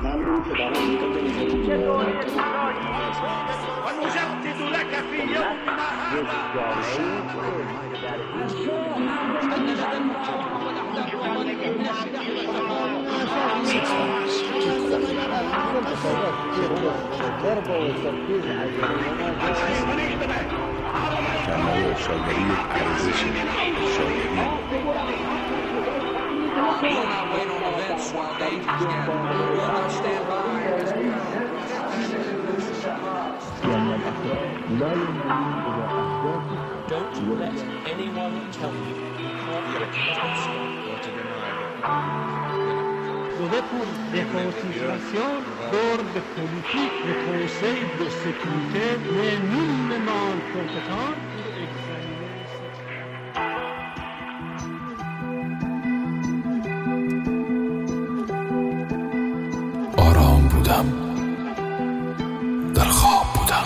من اون که دارم ونجدد لك في يومنا هذا شاعری ارزش شاعری Don't let anyone tell you you can't stop or to deny it. Dove pour dépolitisation, d'ordre politique, de conseil de sécurité, mais nullement compétent pour examiner ça. آرام بودم، در خواب بودم.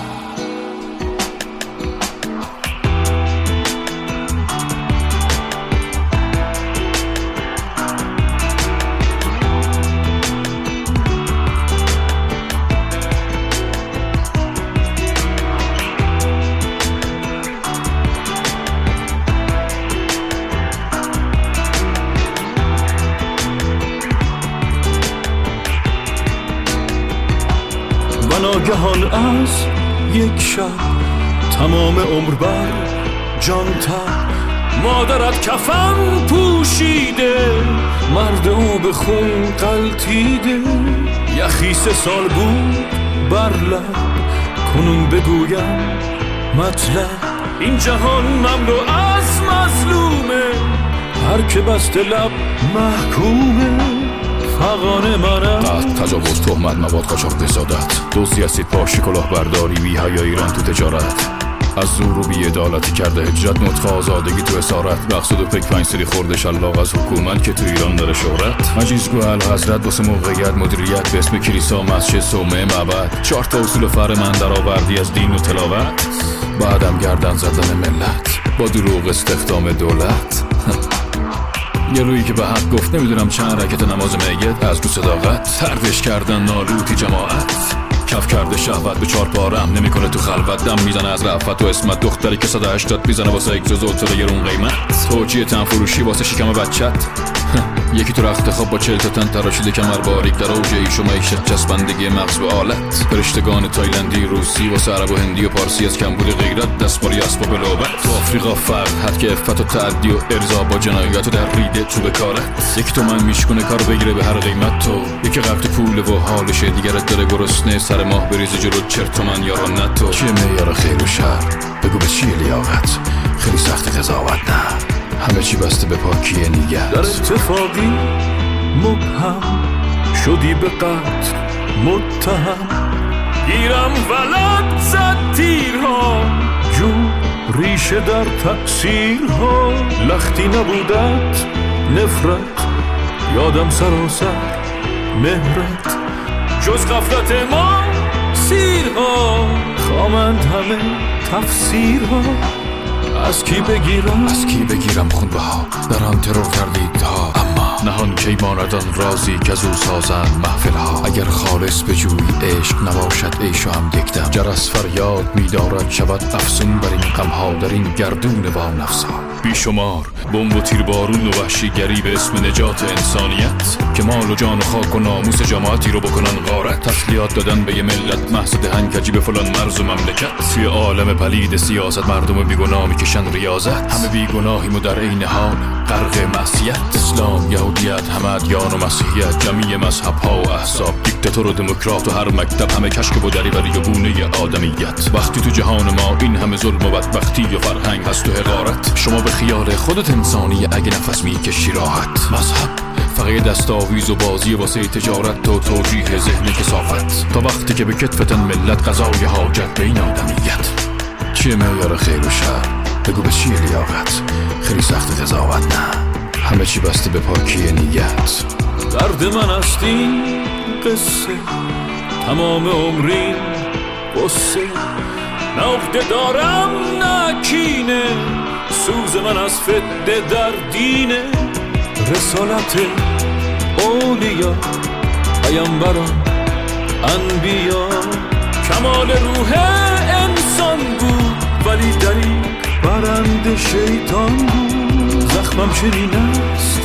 ناگهان از یک شب تمام عمر بر جان تب مادرت کفن پوشیده مرد او به خون غلتیده یخی 3 سال بود بر لب کنون بگویم مطلب این جهان مملو از مظلومه هر که بسته لب محکومه فقان منم قتل، تجاوز، تهمت، مواد قاچاق، وسادت دزدی، اسید پاشی، کلاهبرداری، بی‌حیا ایران تو تجارت از زور و بی‌عدالتی کرده هجرت نطفه آزادگی تو اسارت مقصود و پک 5 سری خورده شلاق از حکومت که تو ایران داره شهرت مجیزگو الحضرت واسه موقعیت مدیریت به اسم کلیسا مسجد صومعه معبد 4 تا اصول فر من در آوردی از دین و تلاوت بعدم گردن زدن ملت با دروغ استخدام دولت گلویی که به حق گفت نمیدونم چند رکعت نماز میت از رو صداقت تردش کردن نالوتی جماعت کف کرده شهوت به 4 پارم نمیکنه تو خلوت دم میزنه از رفت و اسمت دختری که 180 میزنه واسه اگزوز اولترا گرون قیمت توجیه تن فروشی واسه شکم بچت یکی تو رخت خواب با 40 تا تن تراشیده کمر باریک در اوج ایش و معیشت چسبندگی مغز به آلت فرشتگان تایلندی روسی واسه عرب و هندی و پارسی از کمبود غیرت دستماری اسباب لعبت تو آفریقا فرق حد که افت و تعدی و ارضا با جنایت و در ریده تو بکارت یکی تو من میشکنه کار بگیره به هر قیمت تو یکی غرق تو پول و حالشه دیگرت داره گرسنه سر ماه بریز جلو چرت من یارو نتو چیه معیار خیر و شر بگو به چیه لیاقت خیلی سخت قضاوت نه همه چی بسته به پاکی نیت در اتفاقی مبهم شدی به قتل متهم گیرم ولد زد تیرها جو ریشه در تقصیرها لختی نبودت نفرت یادم سراسر مهرت جز غفلت ما سیرها خامند همه تفسیرها از کی بگیرم خون بها در آن ترور کردید ها اما نهان کی ماندان رازی که از او سازند محفل ها اگر خالص به جوی عشق نباشد عیش و هم یکدم جرس فریاد می‌دارد شود افسون بر این غم ها در این گردون با نفس ها بیشمار بمب و تیربارون و وحشیگری به اسم نجات انسانیت که مال و جان و خاک و ناموس جماعتی رو بکنن غارت تسلیات دادن به یه ملت محض دهنکجی به فلان مرز و مملکت توی عالم پلید سیاست مردم بیگناه میکشن ریاضت همه بیگناهیم و در عین حال غرق معصیت اسلام یهودیت همه ادیان و مسیحیت جمعی مذهب ها و احزاب دیکتاتور و دموکرات و هر مکتب همه کشک و دریوری و گونه آدمیت وقتی تو جهان ما این همه ظلم و بدبختی و فرهنگ هست و حقارت شما به خیال خودت انسانی اگه نفس میکشی راحت مذهب فقط دستاویز و بازی واسه تجارت تو توجیه ذهن کثافت تا وقتی که به کتفتن ملت قضای حاجت بین آدمیت چیه معیار خیر و شر بگو به چیه لیاقت خیلی سخت قضاوت نه همه چی بسته به پاکی نیت درد من است این قصه تمام عمری قصه نه عقده دارم نه کینه سوز من از فتنه در دینه رسالت اولیا پیامبران انبیا. کمال روح انسان بود ولی دلیل برند شیطان بود. زخمم چنین است